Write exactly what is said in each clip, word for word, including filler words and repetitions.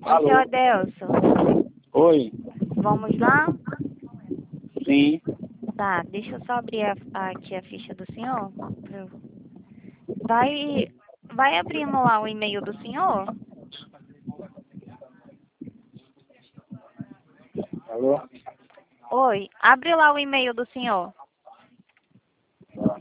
Oi, seu Alô? Adelson. Oi. Vamos lá? Sim. Tá, deixa eu só abrir a- a- aqui a ficha do senhor. Vai, vai abrindo lá o e-mail do senhor? Alô? Oi, abre lá o e-mail do senhor. Tá.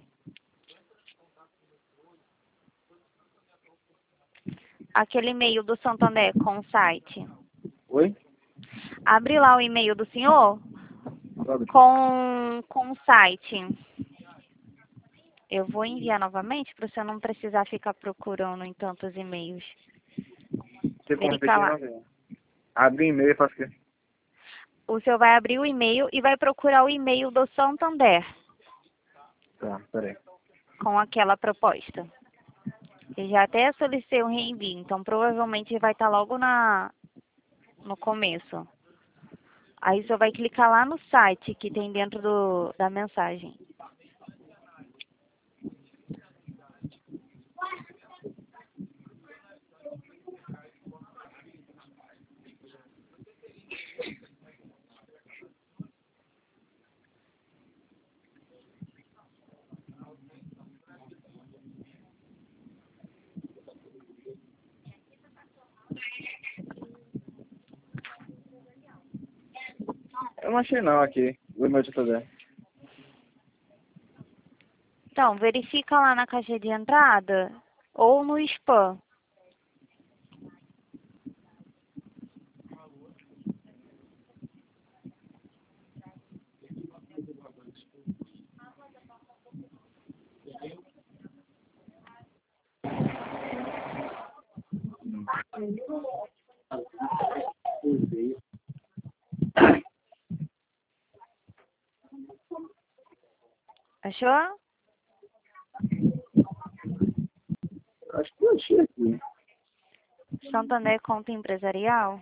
Aquele e-mail do Santander com o site. Oi? Abre lá o e-mail do senhor Sabe? com, com o site. Eu vou enviar novamente para você não precisar ficar procurando em tantos e-mails. Você como Verificar repetir lá. uma vez. Abre e-mail e faz o quê? O senhor vai abrir o e-mail e vai procurar o e-mail do Santander Tá, peraí. com aquela proposta. Eu já até solicitei um reenvio, então provavelmente vai estar logo na, no começo. Aí o senhor vai clicar lá no site que tem dentro do, da mensagem. Eu não achei não aqui. O e-mail de fazer. Então, verifica lá na caixa de entrada ou no spam. Achou? Acho que eu achei aqui. Santander Conta Empresarial?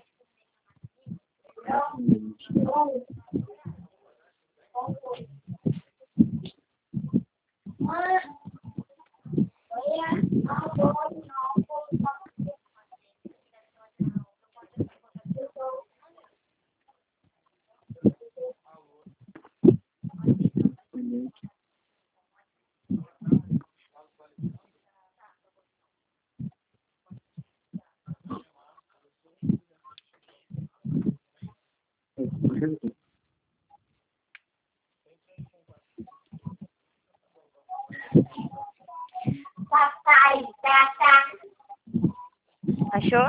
Achou?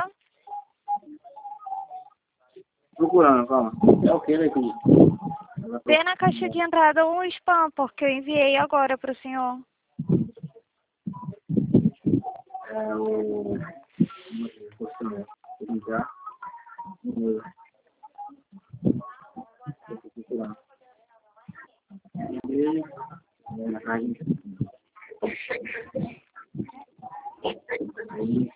Procurando, calma. É o que, Leite? Vê na caixa de entrada ou spam, porque eu enviei agora para o senhor. É o... Vou entrar. Vou procurar. E... Na página. Aí...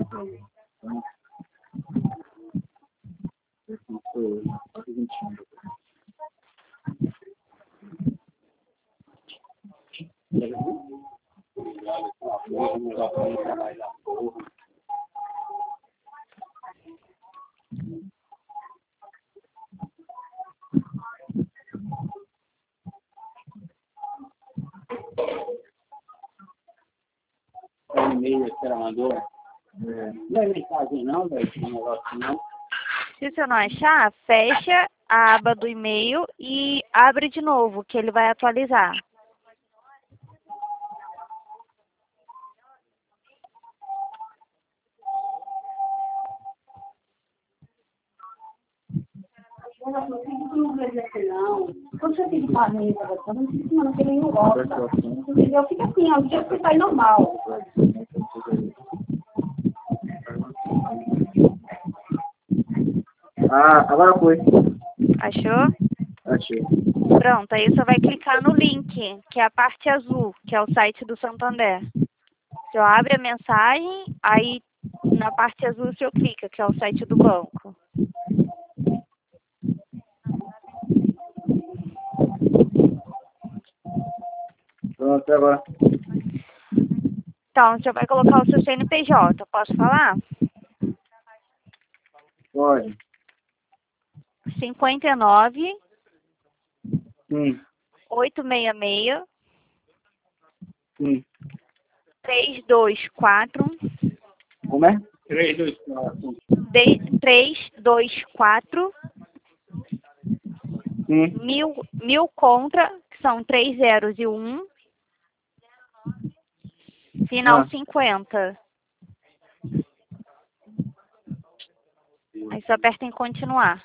O e-mail que ela mandou. Não é mensagem não, velho, esse negócio não. Se você não achar, fecha a aba do e-mail e abre de novo, que ele vai atualizar. Não. Quando você tem que fazer isso, eu não sei se não tem nenhum gosta. Entendeu? Fica assim, ó, o dia que você sai normal. Ah, agora foi. Achou? Achei. Pronto, aí você vai clicar no link, que é a parte azul, que é o site do Santander. Você abre a mensagem, aí na parte azul você clica, que é o site do banco. Pronto, até agora. Então, você vai colocar o seu C N P J, posso falar? Pode. cinquenta e nove, Hum. oitocentos e sessenta e seis, Hum. trezentos e vinte e quatro, Como é? três, dois, quatro. de- trezentos e vinte e quatro, Hum. mil, mil contra, que são três zeros e um, final Ah. cinquenta. Aí você aperta em continuar.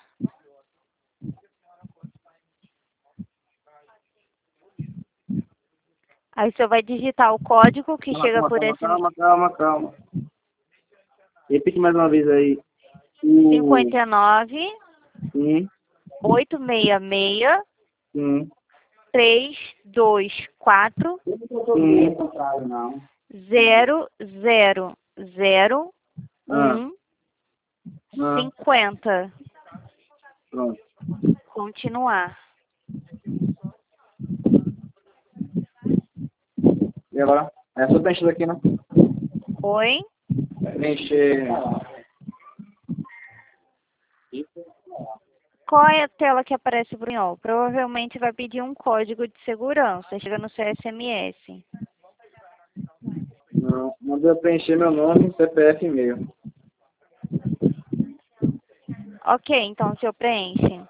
Aí você vai digitar o código que Calma, chega calma, por calma, esse calma, calma, calma. Repite mais uma vez aí. O... cinquenta e nove, Hum. oitocentos e sessenta e seis, Hum. trezentos e vinte e quatro, Hum. Não. zero zero zero Ah. um Ah. cinquenta. Pronto. Continuar. E agora? É só preencher aqui, né? Oi? Preencher. Qual é a tela que aparece pro senhor? Provavelmente vai pedir um código de segurança. Chega no seu S M S. Não, mandou eu preencher meu nome, C P F e e-mail. Ok, então o senhor preenche.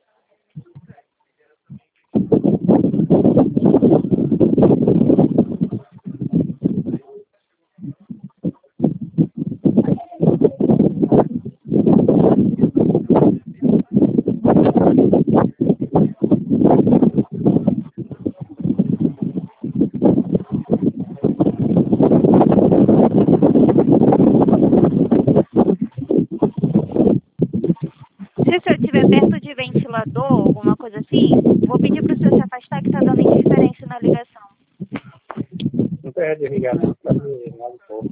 Se o senhor estiver perto de ventilador, alguma coisa assim, vou pedir para o senhor se afastar que está dando interferência na ligação. Não perde a ligação, tá ligado um pouco.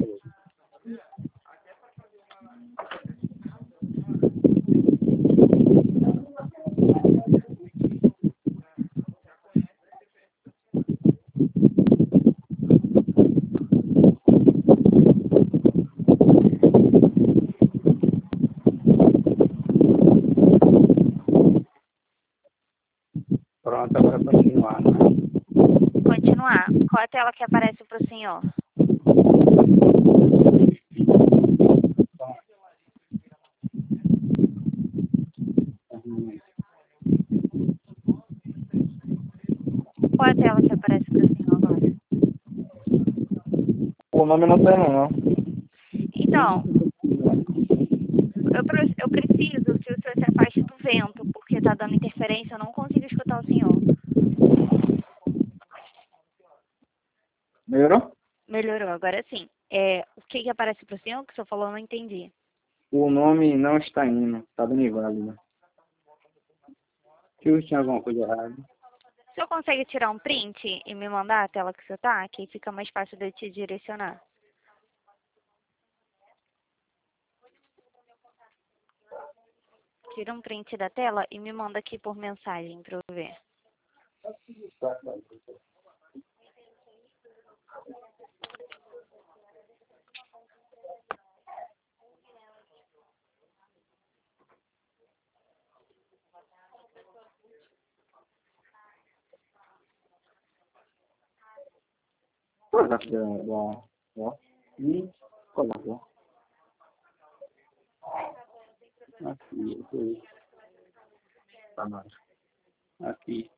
Pronto, agora continuar, né? Continuar. Qual é a tela que aparece para o senhor? Qual é a tela que aparece para o senhor agora? O nome não tem não. Então, eu, pre- eu preciso que o senhor se afaste do vento, porque está dando interferência, eu não consigo escutar o senhor. Melhorou? Melhorou, agora sim. É, o que, que aparece para o senhor que o senhor falou, eu não entendi. O nome não está indo. Tá dando inválido. Se eu tinha alguma coisa errada. O senhor consegue tirar um print e me mandar a tela que o senhor está? Que aí fica mais fácil de eu te direcionar. Tira um print da tela e me manda aqui por mensagem para eu ver. Coisa da... da... Ó. Hum. Coisa da... Aqui, aqui. Tá mais. Aqui.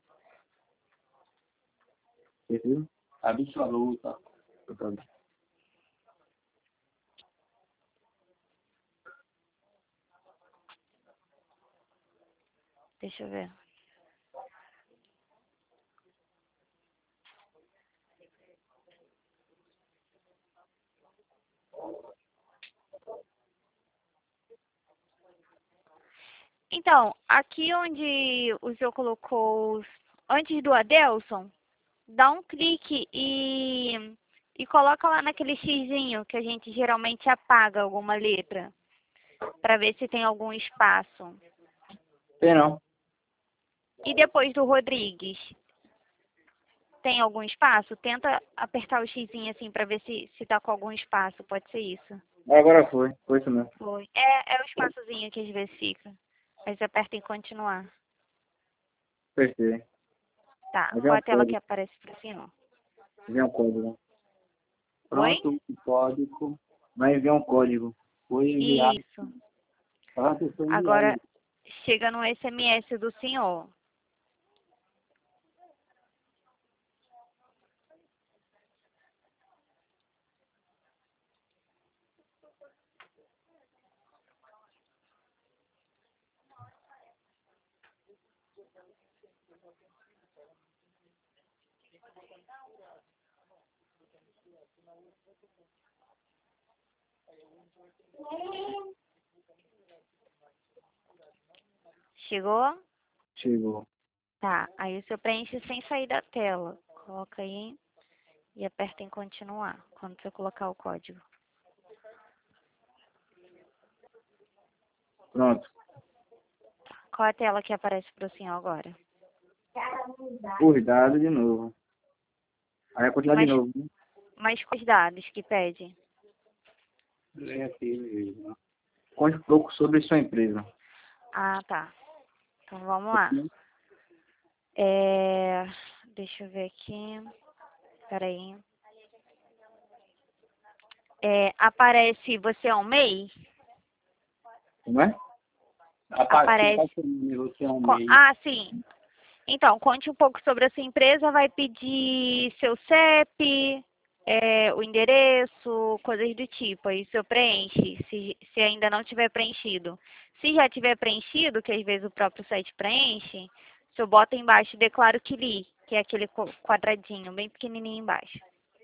Você viu? Absoluta. Eu tô vendo. Deixa eu ver. Então, aqui onde o senhor colocou, os- antes do Adelson, dá um clique e, e coloca lá naquele xizinho que a gente geralmente apaga alguma letra, para ver se tem algum espaço. Tem não. E depois do Rodrigues, tem algum espaço? Tenta apertar o xizinho assim para ver se, se tá com algum espaço, pode ser isso. Agora foi. Foi isso mesmo. Foi. É, é o espaçozinho que às vezes fica. Aí você aperta em continuar. Apertei. Tá, Mas é qual um a tela que código. aparece pro senhor? Enviar um código. Oi? Pronto, o código Vai enviar um código. foi enviado. Isso. Pronto, foi Agora, enviado. chega no S M S do senhor. Chegou? Chegou. Tá, aí você preenche sem sair da tela. Coloca aí e aperta em continuar, quando você colocar o código. Pronto. Qual a tela que aparece pro senhor agora? Os dados de novo. Aí vai continuar Mas, de novo. Né? mas quais dados que pede? Negativo. Conte um pouco sobre sua empresa. Ah, tá. Então vamos lá. É... Deixa eu ver aqui. Peraí. É, aparece você é um M E I? Como é? Aparece. Você é um Co- meio. Ah, sim. Então, conte um pouco sobre a sua empresa. Vai pedir seu C E P, é, o endereço, coisas do tipo. Aí o senhor preenche, se, se ainda não tiver preenchido. Se já tiver preenchido, que às vezes o próprio site preenche, o senhor bota embaixo, declaro que li, que é aquele co- quadradinho bem pequenininho embaixo.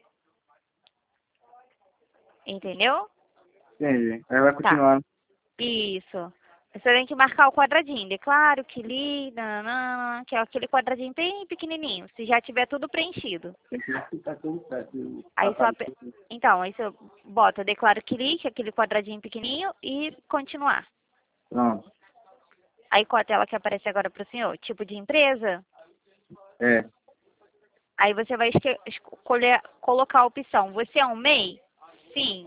Entendeu? Entendi. Aí vai Tá. continuar. Isso. Você tem que marcar o quadradinho. Declaro que li, nananana, que é aquele quadradinho bem pequenininho. Se já tiver tudo preenchido. Tá tudo certo. Aí só, ape- então, aí você bota declaro que li, que é aquele quadradinho pequenininho, e continuar. Pronto. Aí qual a tela que aparece agora para o senhor? Tipo de empresa. É. Aí você vai esque- escolher, colocar a opção. Você é um M E I? Sim.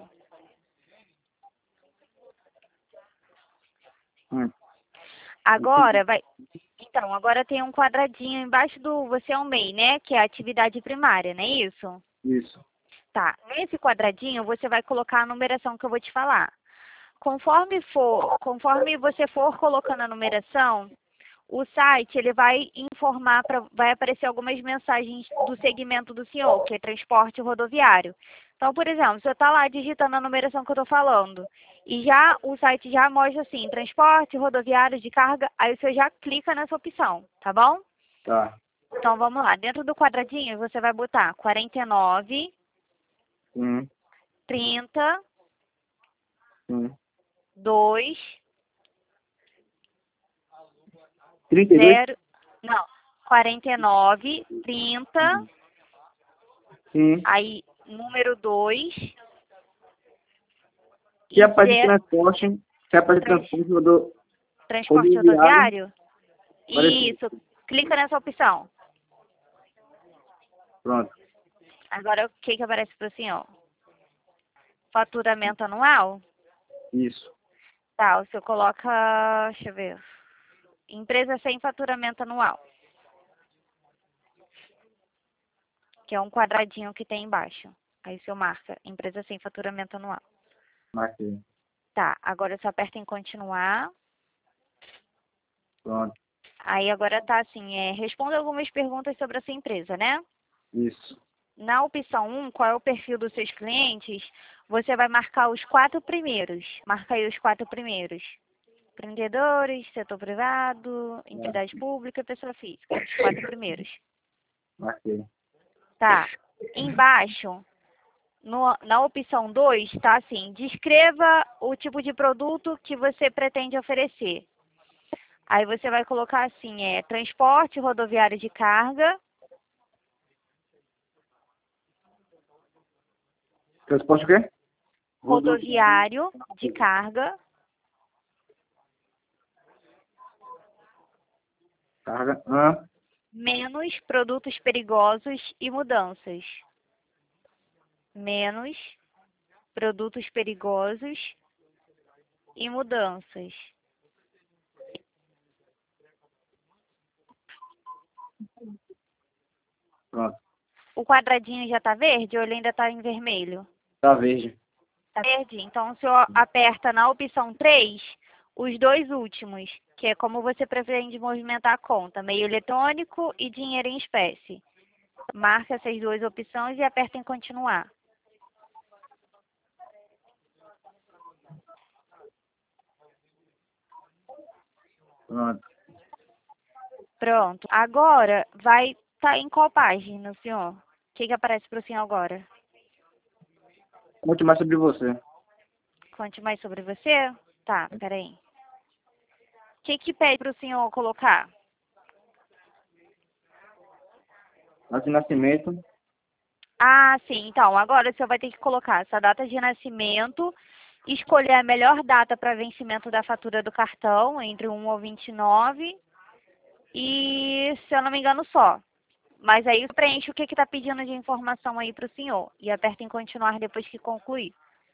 Hum. Agora vai. Então, agora tem um quadradinho embaixo do você é um M E I, né? Que é a atividade primária, não é isso? Isso. Tá. Nesse quadradinho você vai colocar a numeração que eu vou te falar. Conforme for, conforme você for colocando a numeração, o site ele vai informar, pra, vai aparecer algumas mensagens do segmento do senhor, que é transporte rodoviário. Então, por exemplo, você está lá digitando a numeração que eu estou falando, e já o site já mostra assim, transporte rodoviário de carga, aí você já clica nessa opção, tá bom? Tá. Então, vamos lá. Dentro do quadradinho, você vai botar quarenta e nove, Hum. trinta, Hum. dois, trinta e dois? zero, não, quarenta e nove, trinta, Sim. aí número dois, Se e a parte de zero, transporte, se a parte de Trans- transporte rodou transporte rodoviário, rodoviário? Apareceu. Isso, clica nessa opção. Pronto. Agora, o que que aparece para o senhor? Faturamento anual? Isso. Tá, o senhor coloca, deixa eu ver, empresa sem faturamento anual, que é um quadradinho que tem embaixo. Aí o senhor marca, empresa sem faturamento anual. Marquei. Tá, agora você aperta em continuar. Pronto. Aí agora tá assim, é, responda algumas perguntas sobre a sua empresa, né? Isso. Na opção um, qual é o perfil dos seus clientes? Você vai marcar os quatro primeiros. Marca aí os quatro primeiros. Empreendedores, setor privado, entidade pública, pessoa física. Os quatro primeiros. Marquei. Tá. Embaixo, no, na opção dois, tá assim, descreva o tipo de produto que você pretende oferecer. Aí você vai colocar assim, é transporte rodoviário de carga, Transporte o quê? rodoviário de carga, Carga. Ah. menos produtos perigosos e mudanças. Menos produtos perigosos e mudanças. Pronto. O quadradinho já está verde ou ele ainda está em vermelho? Tá verde. Está verde? Então, o senhor aperta na opção três, os dois últimos, que é como você pretende movimentar a conta, meio eletrônico e dinheiro em espécie. Marca essas duas opções e aperta em continuar. Pronto. Pronto. Agora, vai estar em qual página, senhor? O que, que aparece para o senhor agora? Conte mais sobre você. Conte mais sobre você? Tá, peraí. O que, que pede para o senhor colocar? Data de nascimento. Ah, sim. Então, agora o senhor vai ter que colocar sua data de nascimento, escolher a melhor data para vencimento da fatura do cartão, entre um ou vinte e nove, e, se eu não me engano, só. Mas aí preenche o que está pedindo de informação aí para o senhor e aperta em continuar depois que concluir.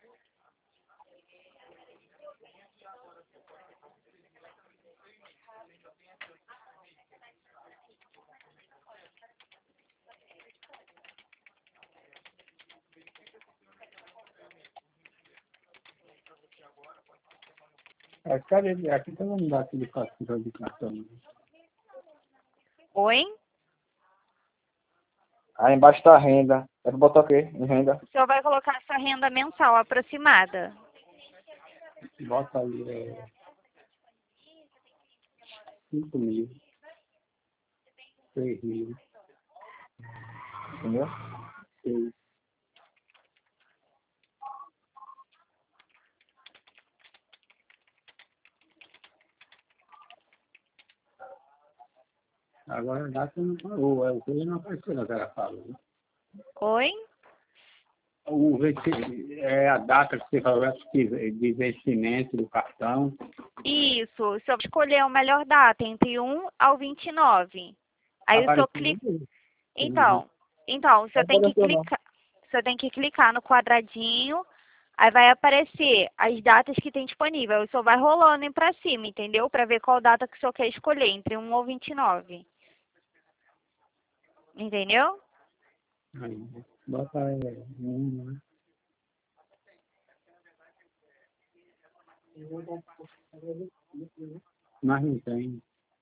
É, cadê? Aqui tá não dá aquele fatura de cartão. Oi? Aí embaixo tá a renda. É pra botar o quê? Em renda. O senhor vai colocar sua renda mensal aproximada. Bota ali, é... cinco mil. Seis mil. Entendeu? Seis. Agora a data não falou, é o que não apareceu na cara falou. Né? Oi? O rece- é a data que você falou que- de vencimento do cartão. Isso. O senhor vai escolher a melhor data, entre um ao vinte e nove. Aí o senhor clica... Apareceu. Então, então, o senhor tem que apareceu, não. clicar... O senhor tem que clicar no quadradinho, aí vai aparecer as datas que tem disponível. O senhor vai rolando para cima, entendeu? Para ver qual data que o senhor quer escolher, entre um ou vinte e nove. Entendeu? Aí, bota é, um, né? Mas não tem.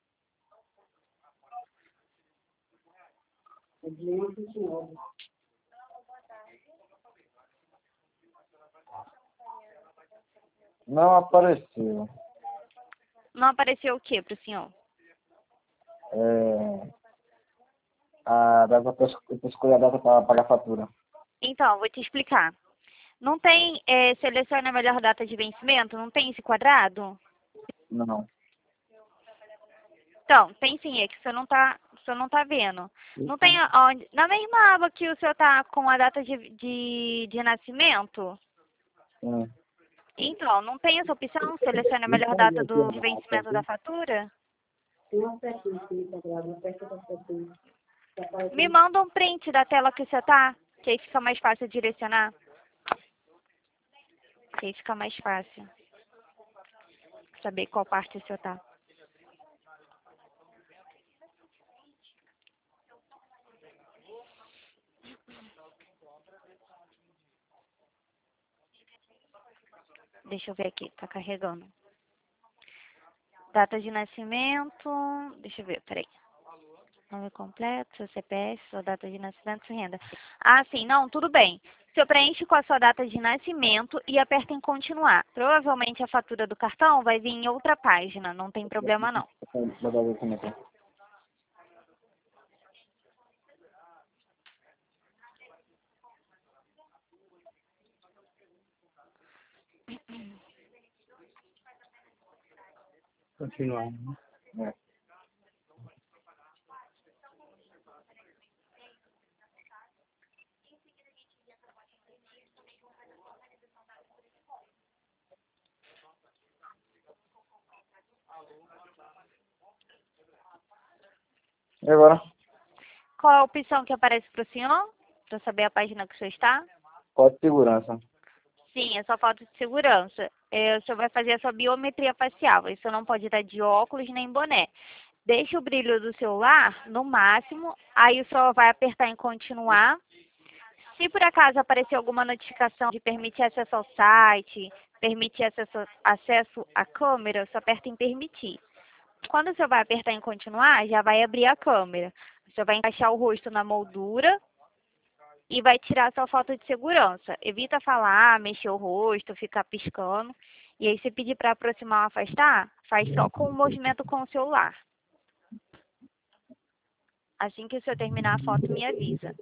Não apareceu. Não apareceu o que para o senhor? É... A data pra es- pra escolher a data para pagar a fatura. Então, vou te explicar. Não tem, é, selecione a melhor data de vencimento? Não tem esse quadrado? Não. Então, tem sim, é que o senhor não tá, o senhor não tá vendo. Não tem onde, na mesma aba que o senhor tá com a data de, de, de nascimento? Sim. Então, não tem essa opção? Selecione a melhor data do vencimento da fatura? Me manda um print da tela que você tá, que aí fica mais fácil direcionar. Que aí fica mais fácil saber qual parte o senhor tá. Deixa eu ver aqui, tá carregando. Data de nascimento, deixa eu ver, peraí. Nome completo, seu C P F, sua data de nascimento, sua renda. Ah, sim, não, tudo bem. O senhor preenche com a sua data de nascimento e aperta em continuar. Provavelmente a fatura do cartão vai vir em outra página, não tem problema não. Vou dar o documento. Continuar. Né? É. E agora? Qual a opção que aparece para o senhor? Para saber a página que o senhor está? Código de segurança. Sim, é só foto de segurança. É, o senhor vai fazer a sua biometria facial. Isso não pode estar de óculos nem boné. Deixe o brilho do celular no máximo. Aí o senhor vai apertar em continuar. Se por acaso aparecer alguma notificação de permitir acesso ao site, permitir acesso, acesso à câmera, você aperta em permitir. Quando o senhor vai apertar em continuar, já vai abrir a câmera. O senhor vai encaixar o rosto na moldura e vai tirar sua foto de segurança. Evita falar, mexer o rosto, ficar piscando. E aí, se pedir para aproximar ou afastar, faz só com o movimento com o celular. Assim que o senhor terminar a foto, me avisa.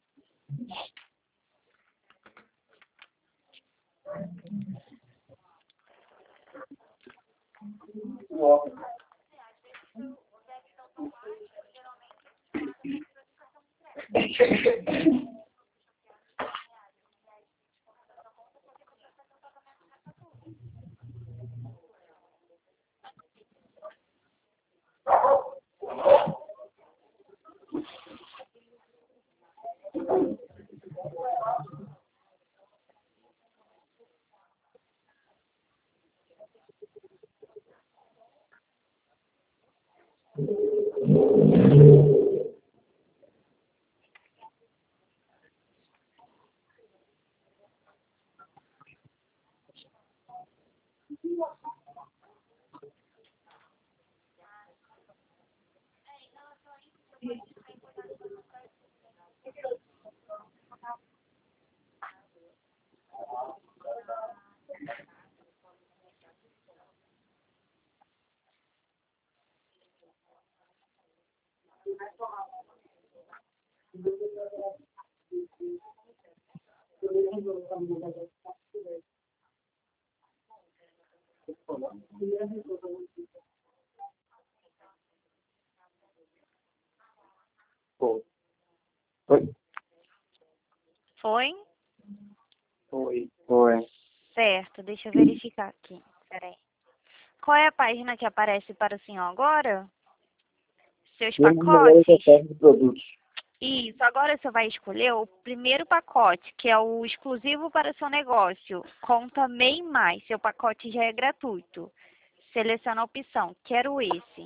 Foi. Foi. Foi? Foi. Foi. Certo, deixa eu verificar aqui. Peraí. Qual é a página que aparece para o senhor agora? Seus pacotes? De produtos. Isso, agora você vai escolher o primeiro pacote, que é o exclusivo para o seu negócio, com também mais. Seu pacote já é gratuito. Seleciona a opção, quero esse.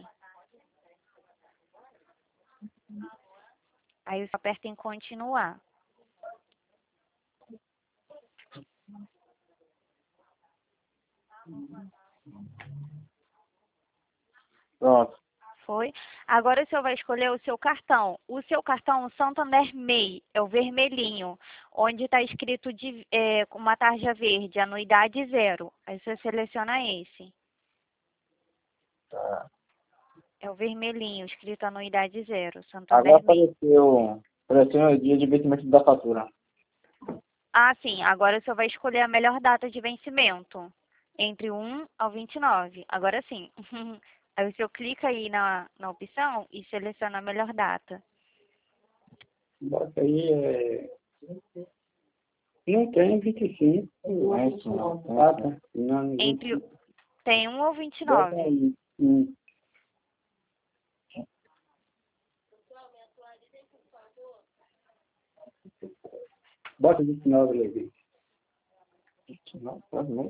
Aí você aperta em continuar. Pronto. Foi? Agora o senhor vai escolher o seu cartão. O seu cartão Santander M E I, é o vermelhinho, onde está escrito de, é, com uma tarja verde, anuidade zero. Aí você seleciona esse. Tá. É o vermelhinho, escrito anuidade zero, Agora Santander M E I. apareceu, apareceu o dia de vencimento da fatura. Ah, sim. Agora o senhor vai escolher a melhor data de vencimento. Entre um ao vinte e nove. Agora sim. Aí o senhor clica aí na, na opção e seleciona a melhor data. Bota aí, é... Não tem vinte e cinco. Não é isso, não. Ah, tá. Não, Entre, o- tem um ou vinte e Bota nove. aí. Hum. Bota vinte e nove, Levi. Não, tá bom.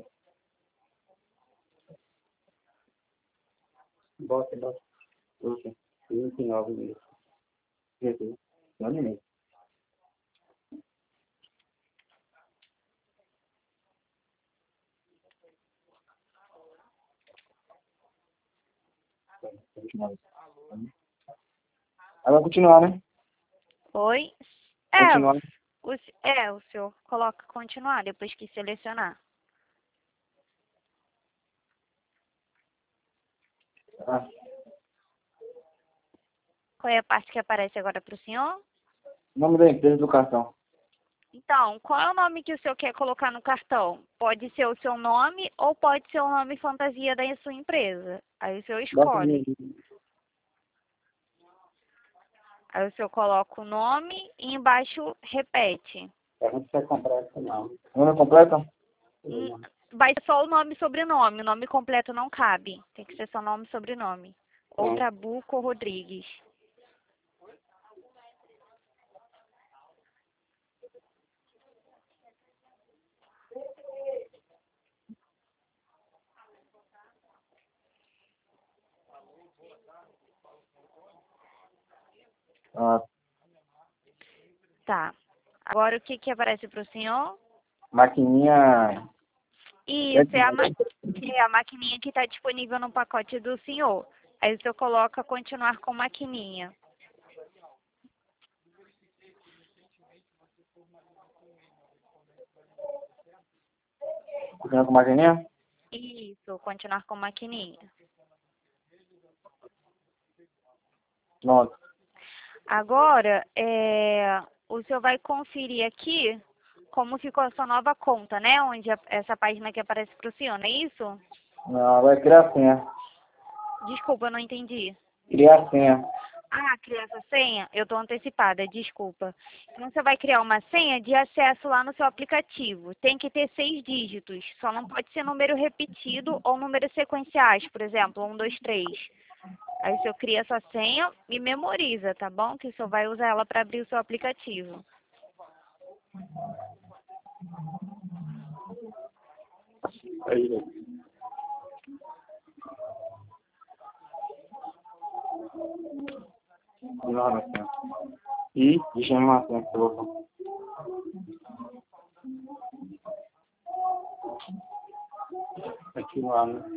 Bota, bota. Ok. vinte e nove mesmo. Jesus. Não é mesmo. Agora continuar, né? Oi? É, Continuar. o, é, o senhor coloca continuar depois que selecionar. Ah, Qual é a parte que aparece agora para o senhor? nome da empresa do cartão. Então, qual é o nome que o senhor quer colocar no cartão? Pode ser o seu nome ou pode ser o nome fantasia da sua empresa. Aí o senhor Bota escolhe. aí. Aí o senhor coloca o nome e embaixo repete. A gente vai comprar essa não. Nome completo? Hum, Vai ser só o nome e sobrenome. O nome completo não cabe. Tem que ser só nome e sobrenome. Ou Trabuco ou Rodrigues. Ah, Tá. Agora o que que aparece para o senhor? maquininha... Isso, é a, ma é a maquininha que está disponível no pacote do senhor. Aí o senhor coloca continuar com maquininha. Continua com maquininha? Isso, continuar com maquininha. Pronto. Agora, é, o senhor vai conferir aqui como ficou a sua nova conta, né? Onde a, essa página que aparece para o senhor, não é isso? Não, vai criar a senha. Desculpa, eu não entendi. Criar a senha. Ah, criar essa senha? Eu estou antecipada, desculpa. Então, você vai criar uma senha de acesso lá no seu aplicativo. Tem que ter seis dígitos. Só não pode ser número repetido ou números sequenciais, por exemplo, um, dois, três. Aí o senhor cria essa senha e memoriza, tá bom? Que o senhor vai usar ela para abrir o seu aplicativo. Aí, Não, não, senha. E deixa eu uma senha que você colocou. continuar, né?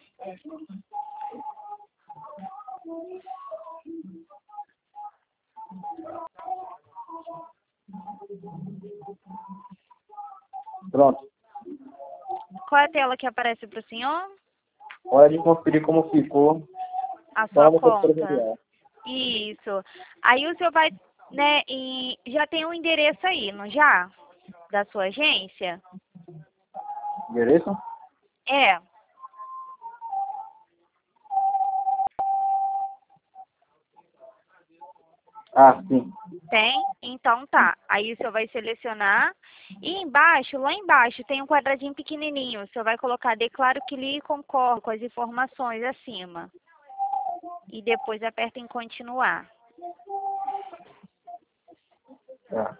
Pronto. Qual é a tela que aparece para o senhor? Hora de conferir como ficou. A Só sua no computador conta. real. Isso. Aí o senhor vai, né, e já tem um endereço aí, não já? Da sua agência? Endereço? É. Ah, sim. Tem? Então tá. Aí o senhor vai selecionar. E embaixo, lá embaixo, tem um quadradinho pequenininho. O senhor vai colocar declaro que li e concordo com as informações acima. E depois aperta em continuar. Tá.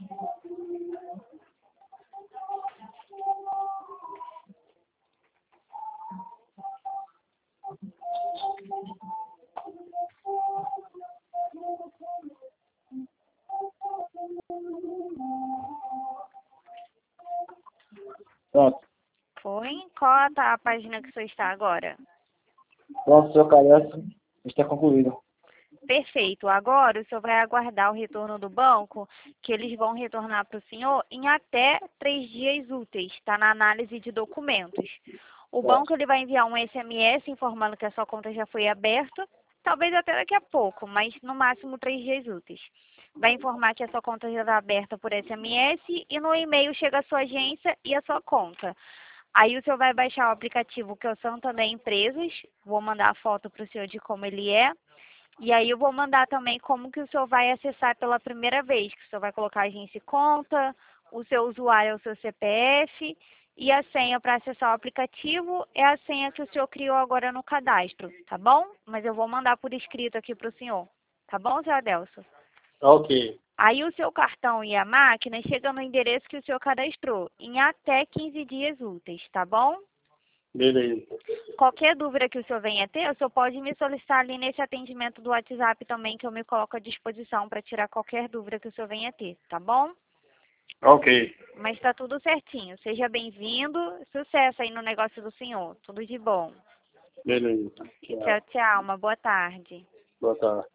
Pronto. Foi? Qual tá a página que o senhor está agora? Pronto, seu cadastro está concluído. Perfeito. Agora o senhor vai aguardar o retorno do banco, que eles vão retornar para o senhor em até três dias úteis. Está na análise de documentos. O banco ele vai enviar um S M S informando que a sua conta já foi aberta, talvez até daqui a pouco, mas no máximo três dias úteis. Vai informar que a sua conta já está aberta por S M S e no e-mail chega a sua agência e a sua conta. Aí o senhor vai baixar o aplicativo que é o Santander Empresas. Vou mandar a foto para o senhor de como ele é. E aí eu vou mandar também como que o senhor vai acessar pela primeira vez, que o senhor vai colocar agência e conta, o seu usuário é o seu C P F e a senha para acessar o aplicativo é a senha que o senhor criou agora no cadastro, tá bom? Mas eu vou mandar por escrito aqui para o senhor, tá bom, senhor Adelson? Ok. Aí o seu cartão e a máquina chegam no endereço que o senhor cadastrou, em até quinze dias úteis, tá bom? Beleza. Qualquer dúvida que o senhor venha ter, o senhor pode me solicitar ali nesse atendimento do WhatsApp também, que eu me coloco à disposição para tirar qualquer dúvida que o senhor venha ter, tá bom? Ok. Mas está tudo certinho. Seja bem-vindo. Sucesso aí no negócio do senhor. Tudo de bom. Beleza. Tchau, tchau. Uma boa tarde. Boa tarde.